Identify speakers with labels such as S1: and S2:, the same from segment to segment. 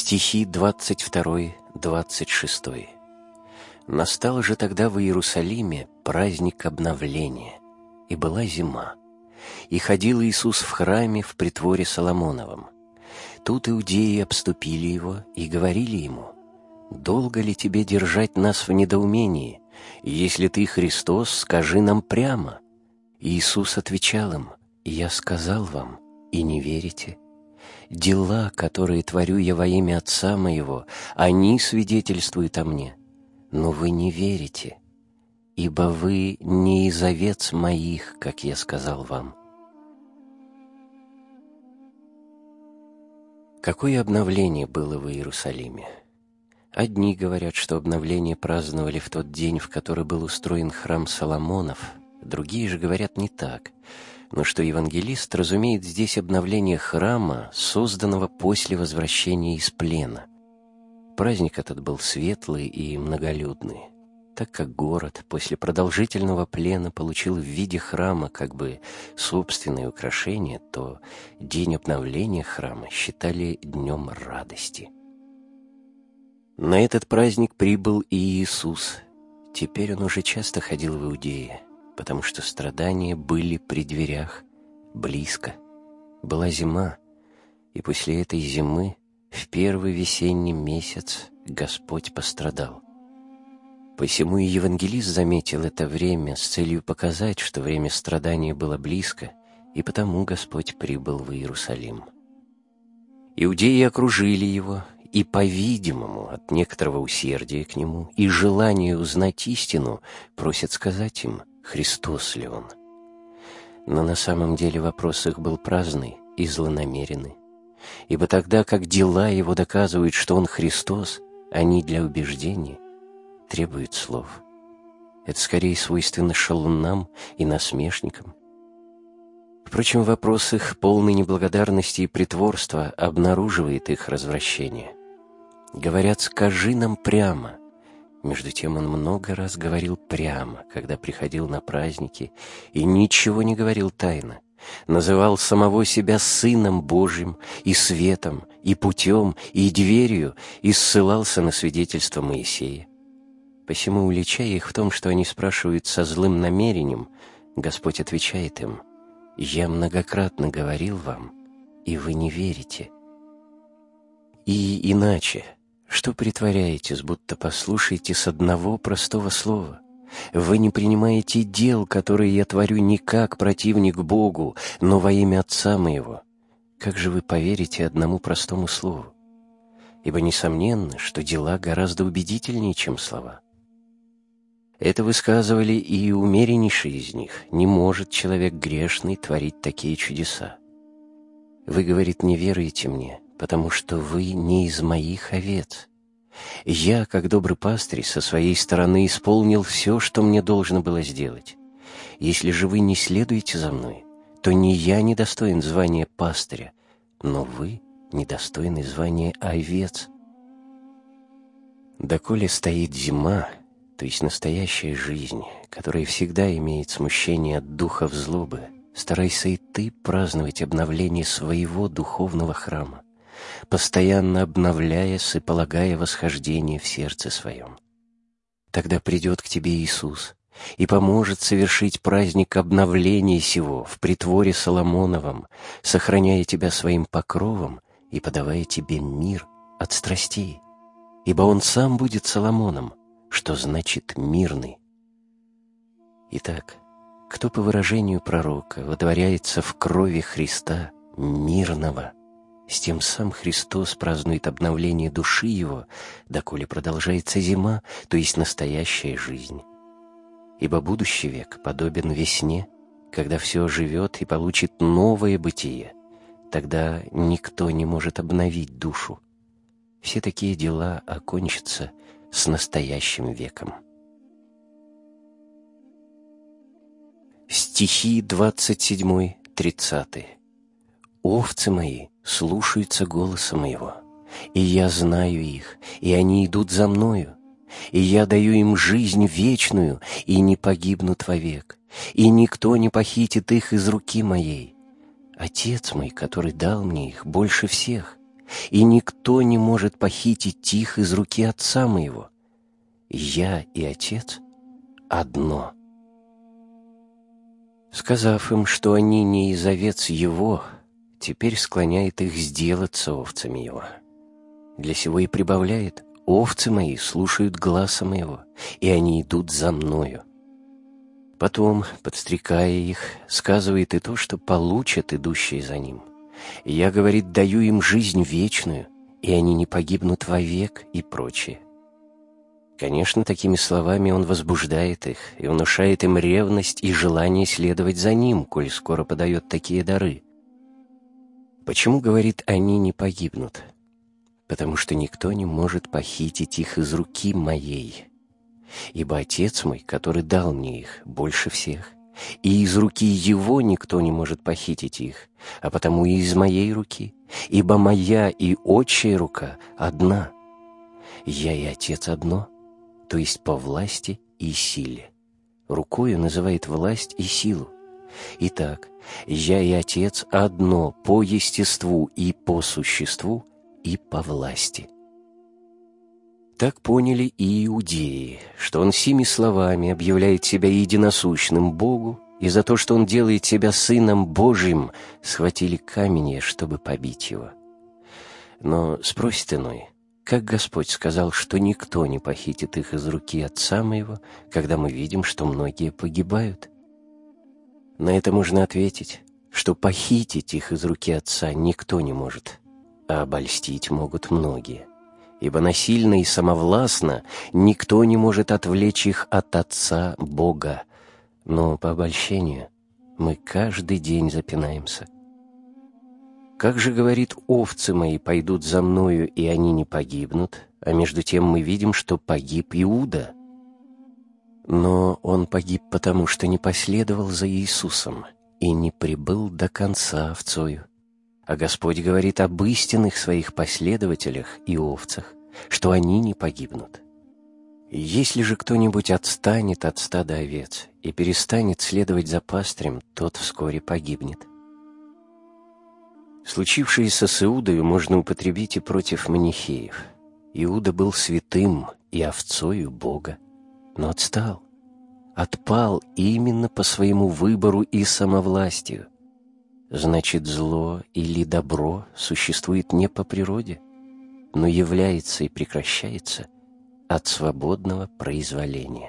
S1: Стихи 22-26. «Настал же тогда в Иерусалиме праздник обновления, и была зима. И ходил Иисус в храме в притворе Соломоновом. Тут иудеи обступили его и говорили ему: «Долго ли тебе держать нас в недоумении? Если ты Христос, скажи нам прямо». И Иисус отвечал им: «Я сказал вам, и не верите. Дела, которые творю я во имя Отца моего, они свидетельствуют о мне, но вы не верите, ибо вы не из овец моих, как я сказал вам». Какое обновление было в Иерусалиме? Одни говорят, что обновление праздновали в тот день, в который был устроен храм Соломонов, другие же говорят не так, но что евангелист разумеет здесь обновление храма, созданного после возвращения из плена. Праздник этот был светлый и многолюдный. Так как город после продолжительного плена получил в виде храма как бы собственное украшение, то день обновления храма считали днем радости. На этот праздник прибыл и Иисус. Теперь он уже часто ходил в Иудее, потому что страдания были при дверях, близко. Была зима, и после этой зимы, в первый весенний месяц, Господь пострадал. Посему и евангелист заметил это время с целью показать, что время страдания было близко, и потому Господь прибыл в Иерусалим. Иудеи окружили его, и, по-видимому, от некоторого усердия к нему и желания узнать истину, просят сказать им, Христос ли он. Но на самом деле вопрос их был праздный и злонамеренный, ибо тогда как дела его доказывают, что он Христос, они для убеждения требуют слов. Это скорее свойственно шалунам и насмешникам. Впрочем, вопрос их полной неблагодарности и притворства обнаруживает их развращение. Говорят: «Скажи нам прямо». Между тем он много раз говорил прямо, когда приходил на праздники, и ничего не говорил тайно. Называл самого себя Сыном Божьим, и светом, и путем, и дверью, и ссылался на свидетельство Моисея. Посему, уличая их в том, что они спрашивают со злым намерением, Господь отвечает им: «Я многократно говорил вам, и вы не верите». И иначе, что притворяетесь, будто послушаете с одного простого слова? Вы не принимаете дел, которые я творю, не как противник Богу, но во имя Отца моего. Как же вы поверите одному простому слову? Ибо несомненно, что дела гораздо убедительнее, чем слова. Это высказывали и умереннейшие из них. Не может человек грешный творить такие чудеса. Вы, говорит, не веруете мне, потому что вы не из моих овец. Я, как добрый пастырь, со своей стороны исполнил все, что мне должно было сделать. Если же вы не следуете за мной, то не я недостоин звания пастыря, но вы недостойны звания овец. Доколе стоит зима, то есть настоящая жизнь, которая всегда имеет смущение от духов злобы, старайся и ты праздновать обновление своего духовного храма, постоянно обновляясь и полагая восхождение в сердце своем. Тогда придет к тебе Иисус и поможет совершить праздник обновления сего в притворе Соломоновом, сохраняя тебя своим покровом и подавая тебе мир от страстей, ибо Он сам будет Соломоном, что значит «мирный». Итак, кто по выражению пророка водворяется в крови Христа мирного, с тем сам Христос празднует обновление души его, доколе продолжается зима, то есть настоящая жизнь. Ибо будущий век подобен весне, когда все оживет и получит новое бытие. Тогда никто не может обновить душу. Все такие дела окончатся с настоящим веком. Стихи 27-30. «Овцы мои слушаются голоса моего, и я знаю их, и они идут за мною, и я даю им жизнь вечную, и не погибнут вовек, и никто не похитит их из руки моей. Отец мой, который дал мне их, больше всех, и никто не может похитить их из руки Отца моего. Я и Отец одно». Сказав им, что они не из овец его, теперь склоняет их сделаться овцами его. Для сего и прибавляет: «Овцы мои слушают гласа моего, и они идут за мною». Потом, подстрекая их, сказывает и то, что получат идущие за ним. «Я, — говорит, — даю им жизнь вечную, и они не погибнут вовек», и прочее. Конечно, такими словами он возбуждает их и внушает им ревность и желание следовать за ним, коль скоро подает такие дары. Почему, говорит, они не погибнут? Потому что никто не может похитить их из руки моей. Ибо Отец мой, который дал мне их, больше всех, и из руки его никто не может похитить их, а потому и из моей руки, ибо моя и отчая рука одна. Я и Отец одно, то есть по власти и силе. Рукою называет власть и силу. Итак, я и Отец одно по естеству и по существу и по власти. Так поняли и иудеи, что он сими словами объявляет себя единосущным Богу, и за то, что он делает себя Сыном Божьим, схватили камни, чтобы побить его. Но спросит иной: как Господь сказал, что никто не похитит их из руки Отца моего, когда мы видим, что многие погибают? На это можно ответить, что похитить их из руки Отца никто не может, а обольстить могут многие. Ибо насильно и самовластно никто не может отвлечь их от Отца Бога, но по обольщению мы каждый день запинаемся. Как же, говорит, овцы мои пойдут за мною, и они не погибнут, а между тем мы видим, что погиб Иуда. Но он погиб потому, что не последовал за Иисусом и не прибыл до конца овцою. А Господь говорит об истинных своих последователях и овцах, что они не погибнут. И если же кто-нибудь отстанет от стада овец и перестанет следовать за пастырем, тот вскоре погибнет. Случившееся с Иудою можно употребить и против манихеев. Иуда был святым и овцою Бога, но отпал именно по своему выбору и самовластию. Значит, зло или добро существует не по природе, но является и прекращается от свободного произволения.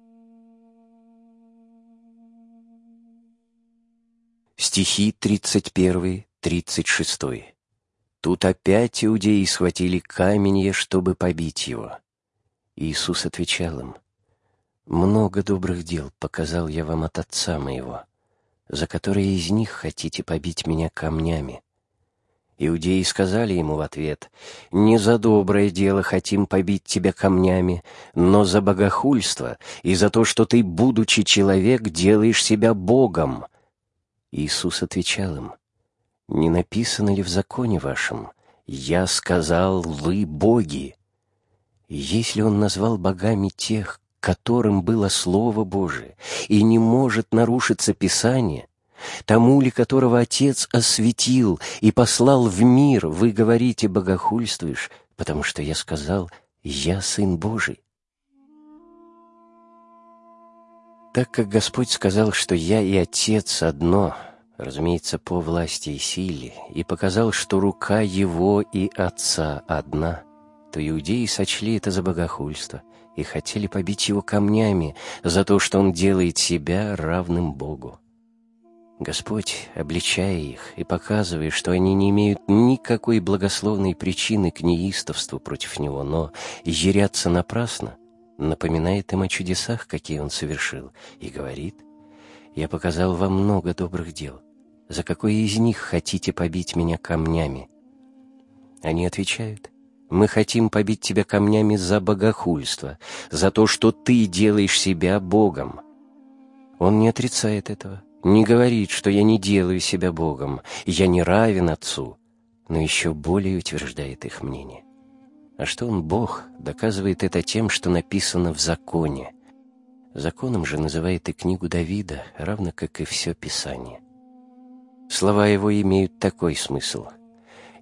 S1: Стихи 31-36. Тут опять иудеи схватили каменья, чтобы побить его. Иисус отвечал им: «Много добрых дел показал я вам от Отца моего. За которые из них хотите побить меня камнями?» Иудеи сказали ему в ответ: «Не за доброе дело хотим побить тебя камнями, но за богохульство и за то, что ты, будучи человек, делаешь себя Богом». Иисус отвечал им: «Не написано ли в законе вашем: я сказал, вы боги?» Если он назвал богами тех, которым было Слово Божие, и не может нарушиться Писание, тому ли, которого Отец осветил и послал в мир, вы говорите: богохульствуешь, потому что я сказал: я Сын Божий. Так как Господь сказал, что я и Отец одно, разумеется, по власти и силе, и показал, что рука Его и Отца одна, то иудеи сочли это за богохульство и хотели побить Его камнями за то, что Он делает себя равным Богу. Господь, обличая их и показывая, что они не имеют никакой благословной причины к неистовству против Него, но ярятся напрасно, напоминает им о чудесах, какие Он совершил, и говорит: «Я показал вам много добрых дел. За какое из них хотите побить меня камнями?» Они отвечают: «Мы хотим побить тебя камнями за богохульство, за то, что ты делаешь себя Богом». Он не отрицает этого, не говорит, что я не делаю себя Богом, я не равен Отцу, но еще более утверждает их мнение. А что он Бог, доказывает это тем, что написано в законе. Законом же называет и книгу Давида, равно как и все Писание. Слова его имеют такой смысл: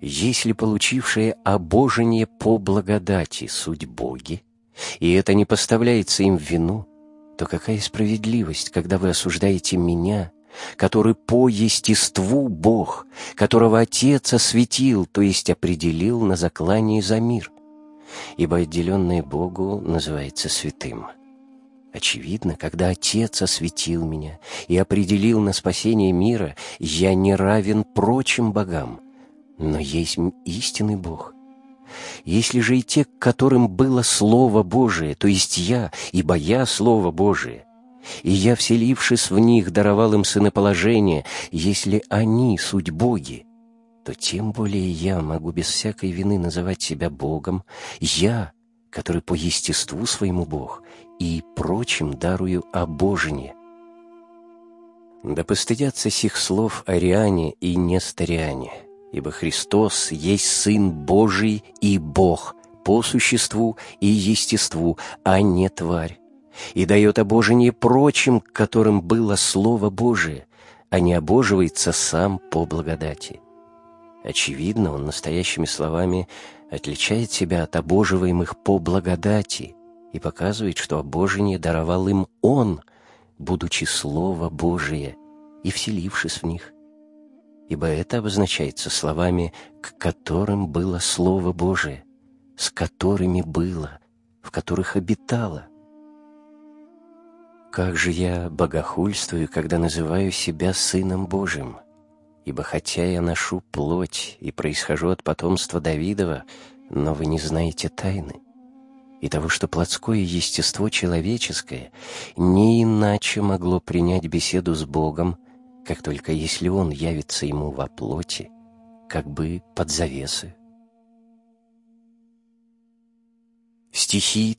S1: Если получившие обожение по благодати суть боги, и это не поставляется им в вину, то какая справедливость, когда вы осуждаете меня, который по естеству Бог, которого Отец осветил, то есть определил на заклании за мир? Ибо отделенное Богу называется святым. Очевидно, когда Отец осветил меня и определил на спасение мира, я не равен прочим богам, но есть истинный Бог. Если же и те, к которым было Слово Божие, то есть я, ибо я Слово Божие, и я, вселившись в них, даровал им сыноположение, если они суть боги, то тем более я могу без всякой вины называть себя Богом, я, который по естеству своему Бог, и прочим дарую обожение. Да постыдятся сих слов ариане и несториане, ибо Христос есть Сын Божий и Бог по существу и естеству, а не тварь, и дает обожение прочим, к которым было Слово Божие, а не обоживается сам по благодати. Очевидно, он настоящими словами отличает себя от обоживаемых по благодати и показывает, что обожение даровал им Он, будучи Слово Божие и вселившись в них. Ибо это обозначается словами «к которым было Слово Божие», «с которыми было», «в которых обитало». Как же я богохульствую, когда называю себя Сыном Божиим? Ибо хотя я ношу плоть и происхожу от потомства Давидова, но вы не знаете тайны, и того, что плотское естество человеческое не иначе могло принять беседу с Богом, как только если Он явится ему во плоти, как бы под завесой. Стихи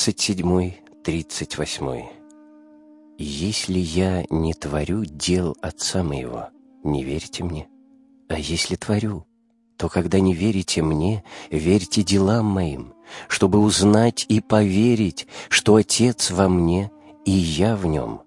S1: 37-38. «Если я не творю дел Отца моего, не верьте мне, а если творю, то когда не верите мне, верьте делам моим, чтобы узнать и поверить, что Отец во мне и я в нем».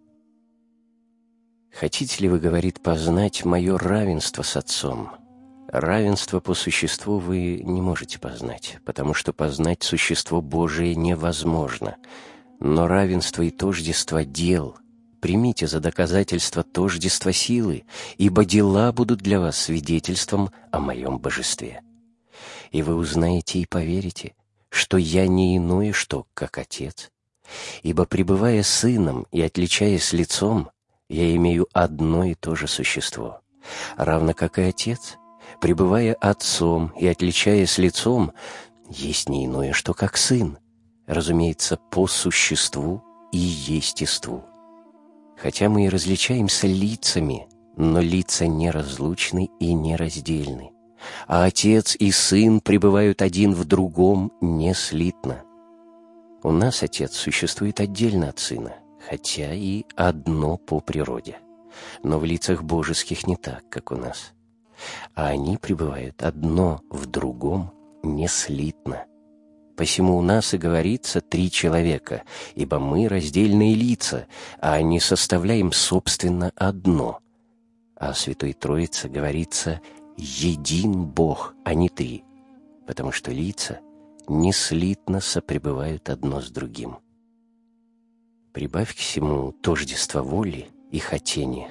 S1: Хотите ли вы, говорит, познать мое равенство с Отцом? Равенство по существу вы не можете познать, потому что познать существо Божие невозможно. Но равенство и тождество дел примите за доказательство тождества силы, ибо дела будут для вас свидетельством о моем божестве. И вы узнаете и поверите, что я не иное что, как Отец. Ибо, пребывая Сыном и отличаясь лицом, я имею одно и то же существо, равно как и Отец, пребывая Отцом и отличаясь лицом, есть не иное что, как Сын, разумеется, по существу и естеству. Хотя мы и различаемся лицами, но лица неразлучны и нераздельны, а Отец и Сын пребывают один в другом неслитно. У нас Отец существует отдельно от Сына, хотя и одно по природе, но в лицах божеских не так, как у нас, а они пребывают одно в другом неслитно. Посему у нас и говорится 3 человека, ибо мы раздельные лица, а они составляем, собственно, одно. А о Святой Троице говорится «един Бог», а не 3, потому что лица неслитно сопребывают одно с другим. Прибавь к сему тождество воли и хотения.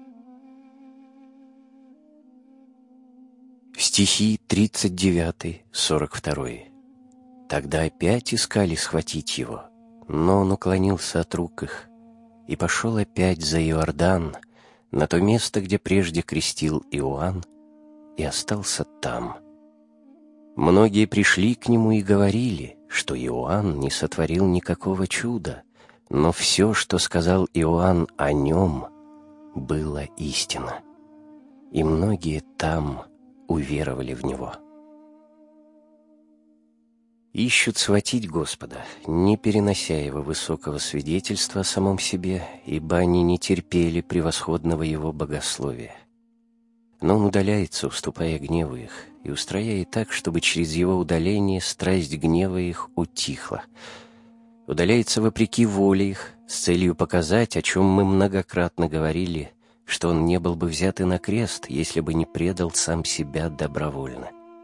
S1: Стихи 39-42. Тогда опять искали схватить его, но он уклонился от рук их и пошел опять за Иордан, на то место, где прежде крестил Иоанн, и остался там. Многие пришли к нему и говорили, что Иоанн не сотворил никакого чуда, но все, что сказал Иоанн о нем, было истина, и многие там уверовали в него. Ищут схватить Господа, не перенося его высокого свидетельства о самом себе, ибо они не терпели превосходного его богословия. Но он удаляется, уступая гневу их, и устрояет так, чтобы через его удаление страсть гнева их утихла. Удаляется вопреки воле их, с целью показать, о чем мы многократно говорили, что он не был бы взят и на крест, если бы не предал сам себя добровольно.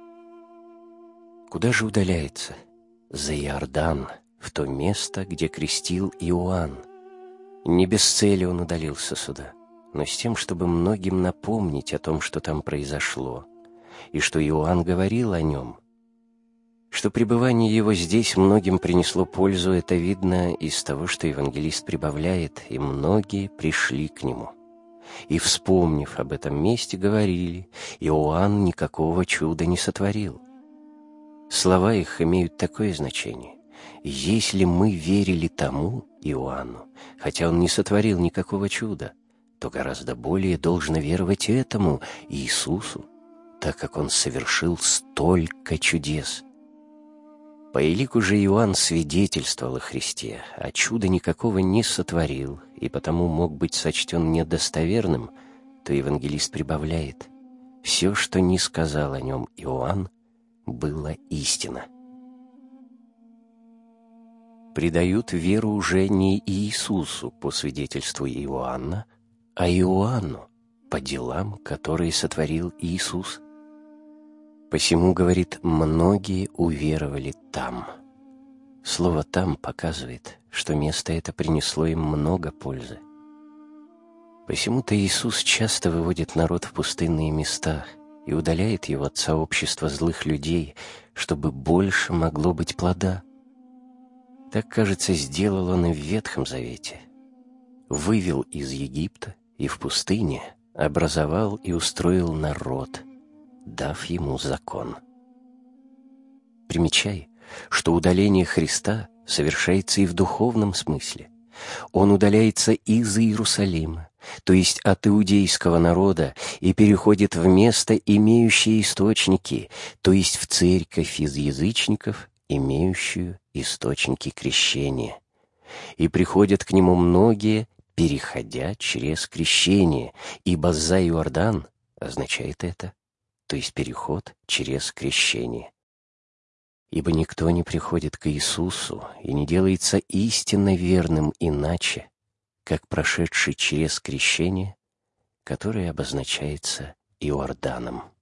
S1: Куда же удаляется? За Иордан, в то место, где крестил Иоанн. Не без цели он удалился сюда, но с тем, чтобы многим напомнить о том, что там произошло, и что Иоанн говорил о нем. Что пребывание его здесь многим принесло пользу, это видно из того, что евангелист прибавляет, и многие пришли к нему. И, вспомнив об этом месте, говорили: Иоанн никакого чуда не сотворил. Слова их имеют такое значение: если мы верили тому Иоанну, хотя он не сотворил никакого чуда, то гораздо более должно веровать этому Иисусу, так как он совершил столько чудес. По элику же Иоанн свидетельствовал о Христе, а чуда никакого не сотворил, и потому мог быть сочтен недостоверным, то евангелист прибавляет: все, что не сказал о нем Иоанн, было истина. Придают веру уже не Иисусу по свидетельству Иоанна, а Иоанну по делам, которые сотворил Иисус. Посему, говорит, многие уверовали там. Слово «там» показывает, что место это принесло им много пользы. Посему-то Иисус часто выводит народ в пустынные места и удаляет его от сообщества злых людей, чтобы больше могло быть плода. Так, кажется, сделал он и в Ветхом Завете. Вывел из Египта и в пустыне образовал и устроил народ, дав ему закон. Примечай, что удаление Христа совершается и в духовном смысле. Он удаляется из Иерусалима, то есть от иудейского народа, и переходит в место, имеющее источники, то есть в церковь из язычников, имеющую источники крещения. И приходят к нему многие, переходя через крещение, ибо «за Иордан» означает это, то есть переход через крещение. Ибо никто не приходит к Иисусу и не делается истинно верным иначе, как прошедший через крещение, которое обозначается Иорданом.